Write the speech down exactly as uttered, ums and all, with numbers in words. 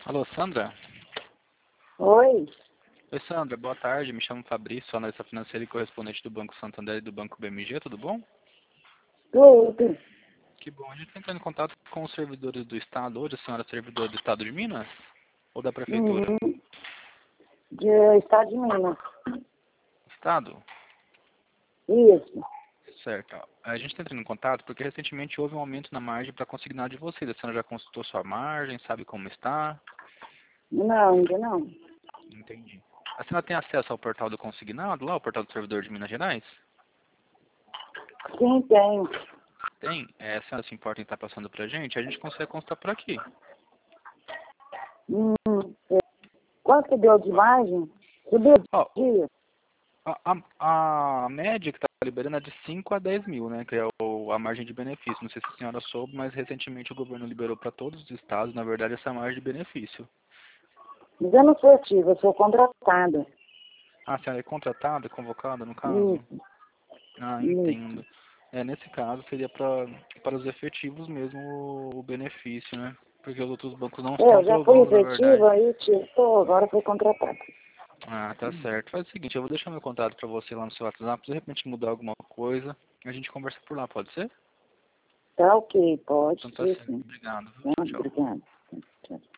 Alô, Sandra? Oi, Oi, Sandra, boa tarde. Me chamo Fabrício, analista financeiro e correspondente do Banco Santander e do Banco B M G, tudo bom? tudo. Que bom. A gente está entrando em contato com os servidores do Estado hoje. A senhora é servidora do Estado de Minas? Ou da Prefeitura? Uhum. De Estado de Minas. Estado? Isso. Certo. A gente está entrando em contato porque recentemente houve um aumento na margem para consignado de vocês. A senhora já consultou sua margem, sabe como está? Não, ainda não. Entendi. A senhora tem acesso ao portal do consignado, lá, o portal do servidor de Minas Gerais? Sim, tenho. Tem? É, a senhora se importa em estar passando para a gente? A gente consegue consultar por aqui. Hum, é. Quanto que deu de margem? Subiu Ó, de dia? A, a, a média que está liberando é de cinco a dez mil, né? Que é o, a margem de benefício. Não sei se a senhora soube, mas recentemente o governo liberou para todos os estados, na verdade, essa margem de benefício. Mas eu não sou ativa, eu sou contratada. Ah, a senhora é contratada, convocada, no caso? Isso, Ah, isso. entendo. É, nesse caso, seria pra, para os efetivos mesmo o, o benefício, né? Porque os outros bancos não É, estão eu já fui aprovando, na verdade. efetiva, aí estou, agora fui contratada. Ah, tá certo. Faz o seguinte, eu vou deixar meu contato para você lá no seu WhatsApp. Se de repente mudar alguma coisa, a gente conversa por lá, pode ser? Tá ok, pode Então tá ser certo. sim. Obrigado. Tá, Tchau, tchau. obrigada. Tchau.